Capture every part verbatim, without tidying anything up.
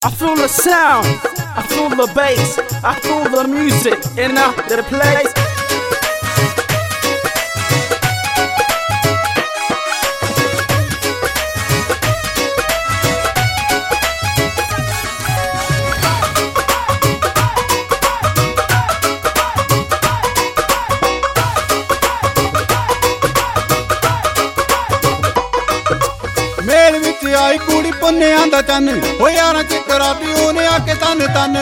I feel the sound, I feel the bass, I feel the music in the place. मेल विच आई कुड़ी पुन्नियां दा चन, ओ यारां च कराती ओने आके तन तन।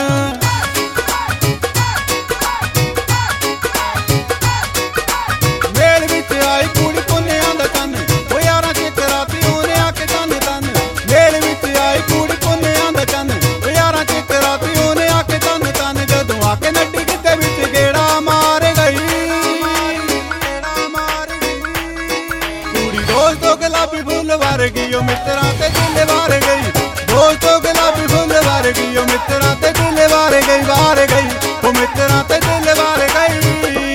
मेल विच आई कुड़ी पुन्नियां दा चन, ओ यारां च कराती ओने आके तन तन। मेल विच आई कुड़ी पुन्नियां दा चन, ओ यारां च कराती ओने आके तन तन। जदों आके नड्डी किते विच गेड़ा मार गई, कुड़ी दोस्तों गुलाबी फुल वर्गी ओ मित्तरां ते दिल वार गई। दोस्तों गुलाबी फुल वर्गी ओ मित्तरां ते दिल वार गई, वार गई ओ मित्तरां ते दिल वार गई।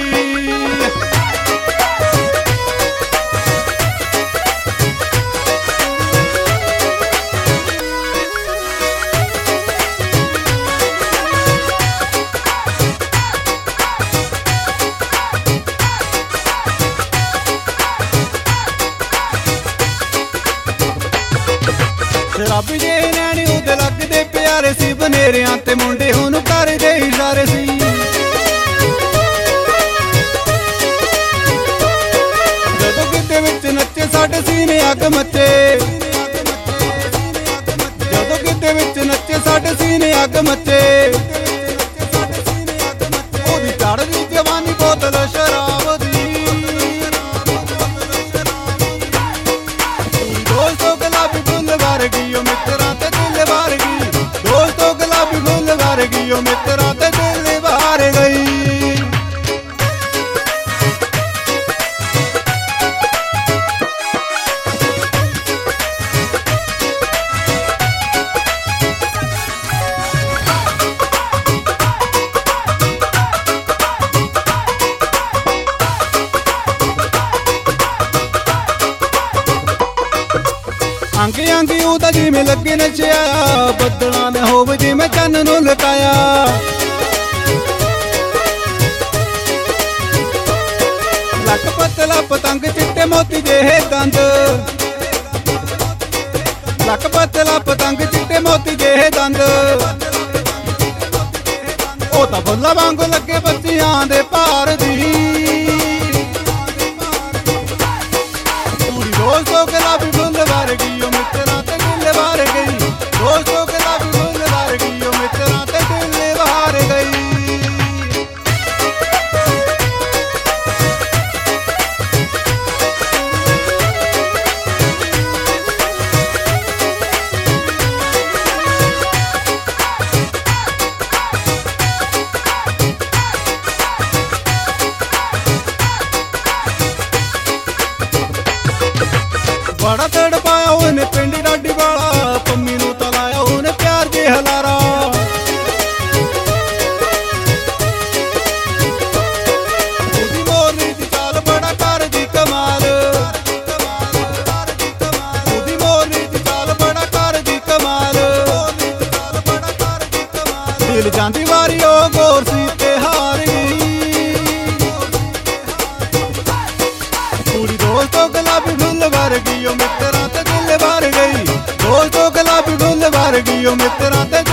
शराबी जे नैनी उदे लगदे प्यारे सी, बनेरियां ते मुंडे हुन करदे इशारे सी। जदों किते विच नच्चे साडे सीने अग मचे, जदों किते विच नच्चे साडे सीने अग मचे। ओदी चढ़दी जवानी बोतल शराब दी, दोस्तों गुलाबी फुल वर्गी ओ मित्तरां ते दिल वार गई। दोस्तों गुलाबी फुल वर्गी ओ मित्तरां ते दिल वार गई। अंग अंग उदा जिवें लगे नचिया, बदलां ने होवे जिवें चन्न नूं लटाया। लक पतला पतंग चिट्टे मोती जेहे दंद, लक पतला पतंग चिट्टे मोती जेहे दंद। ओ तां फुल्लां वांगू लगे बच्चियां दे भार दी, कुड़ी दोस्तों गुलाबी फुल वर्गी ओ मित्तरां ते दिल वार गई। दोस्तों गुलाबी फुल वर्गी ओ मित्तरां ते दिल वार गई। बड़ा तड़पाया उन्हें पिंडी डाडी वाला, पम्मी नूं तलाया उन्हें प्यार दे हलारा। ओदी मोरनी दी चाल बड़ा कर दी कमाल, ओदी मोरनी दी चाल बड़ा कर दी कमाल। दिल जांदी वारी ओ गोर सी ते हार गई, कुड़ी दोस्तों गुलाबी फुल वर्गी ओ मित्तरां ते दिल वार गई। दोस्तों गुलाबी फुल वर्गी ओ मित्तरां ते